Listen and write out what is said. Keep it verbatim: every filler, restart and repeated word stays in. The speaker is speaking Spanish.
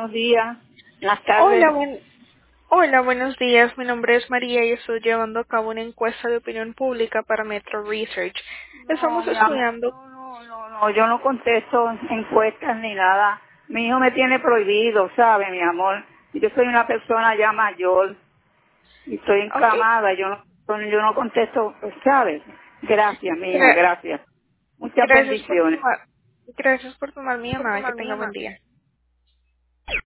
buenos días, buenas Hola, tardes. buen- Hola, buenos días. Mi nombre es María y estoy llevando a cabo una encuesta de opinión pública para Metro Research. No, Estamos mi amor, estudiando. no, no, no, no, yo no contesto encuestas ni nada. Mi hijo me tiene prohibido, ¿sabe, mi amor? Yo soy una persona ya mayor y estoy Ok. encamada, yo no, yo no contesto, ¿sabes? Gracias, mija, Gra- gracias. Muchas gracias por bendiciones. tomar, gracias por tomar mi llamada. Que tenga buen día.